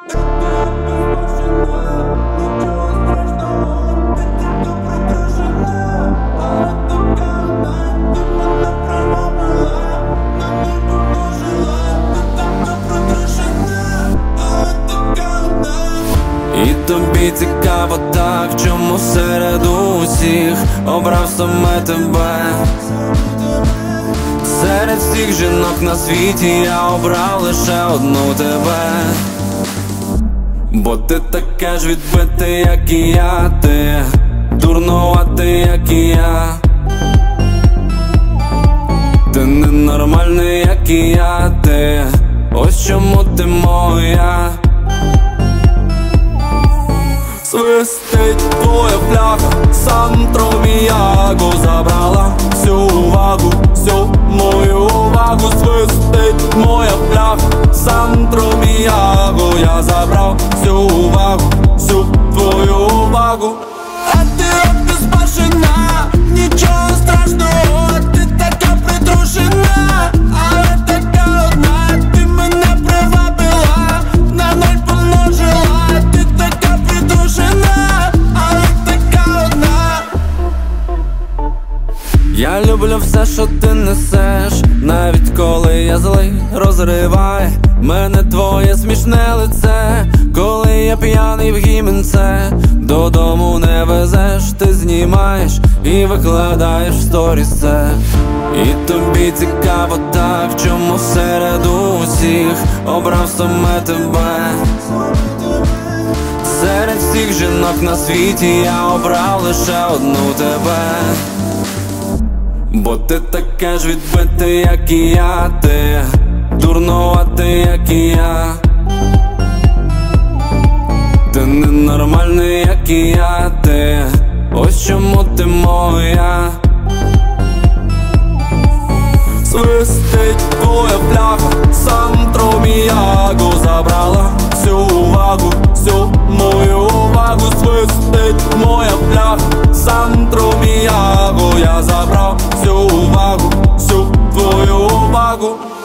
І тобі цікаво так, чому серед усіх обрав саме тебе. Серед всіх жінок на світі я обрав лише одну тебе. Бо ти таке ж відбите, як і я, ти дурнуватий, як і я. Ти ненормальний, як і я, ти ось чому ти моя. Свистить твоя пляха, Сантро Міяго забрала всю увагу, всю мою увагу. Свистить моя пляха, Сантро Міяго, я забрав всю увагу, всю твою увагу. А ти безбашена, нічого страшного, ти така притрушена, але така одна, ти мене привабила, на ноль помножила. Ти така притрушена, але така одна. Я люблю все, що ти несеш, навіть коли я злий. Розривай мене твоє смішне лице, коли я п'яний в гімнце. Додому не везеш, ти знімаєш і викладаєш в сторіс це. І тобі цікаво так, чому серед усіх обрав саме тебе. Серед всіх жінок на світі я обрав лише одну тебе. Бо ти таке ж відбите, як і я, ти дурнуватий, як і я. Ти ненормальний, як і я, ти ось чому ти моя. Свистить твоя пляха, Сантро Міяго забрала всю увагу, всю мою увагу. Свистить моя пляха, Сантро Міяго, я забрав всю увагу, всю твою увагу.